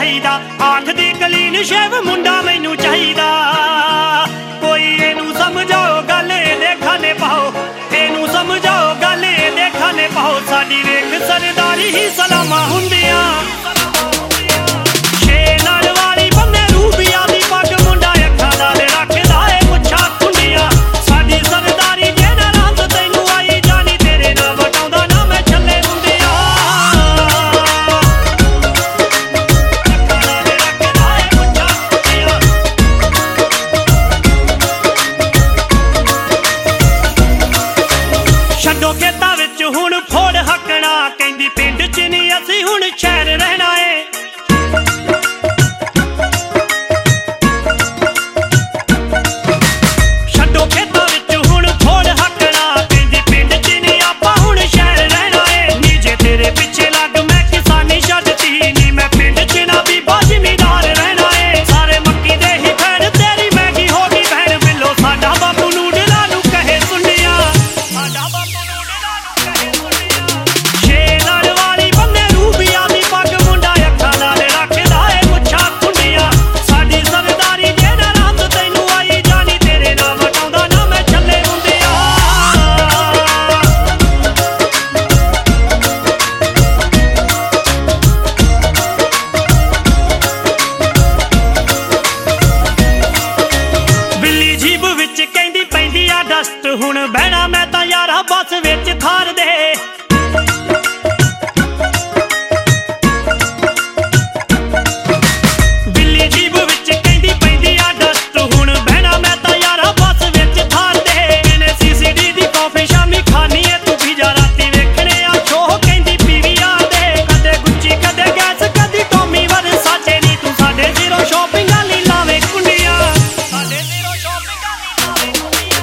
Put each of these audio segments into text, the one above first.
चाहिदा। आखदी कलीन शेव मुंडा मैनू चाहिदा। कोई इनू समझाओ गल इहदे खाने पाओ, इनू समझाओ गल इहदे खाने पाओ। साडी वेख सरदारी ही सलामा हुंदियां। छड्डो खेतां विच हुण फोड़ हकना, कहंदी पिंड च नहीं असीं हुण शहर रहना है। छड्डो खेतां विच हुण फोड़ हकना, कहंदी पिंड च नहीं आपां हुण शहर रहना है। नी जे तेरे पिछे लग मैं किसानी छड्डती, नी मैं पिंड च ना बीबा जिमीदार रहना है। सारे मक्की दे ही भैण तेरी महंगी हो गई भैण बिल्लो, साडा बापू नूडलां नूं कहे सुनिया, साडा बापू दस्त हुण बहना मैं तां यारा बस विच थार दे। बिल्ली जीब विच कहंदी पैंदी आ दस्त हुण बहना मैं तां यारा बस विच थार दे। इने सीसीडी दी कॉफी शामी खानी है तू भी जा राती वेखने आ शो, कहंदी पीवी आ दे। कदे गुच्ची कदे गैस कदी टॉमी वर्साचे, नी तू साडे जीरो शॉपिंग आली लावे कुंडियां, साडे जीरो शॉपिंग आली लावे कुंडियां।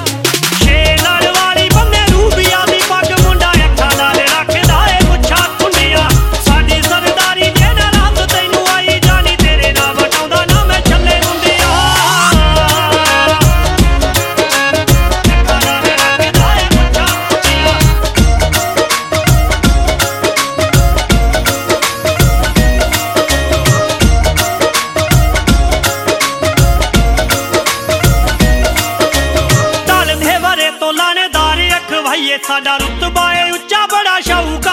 साडा रुतबा है उच्चा बड़ा शाहूकार।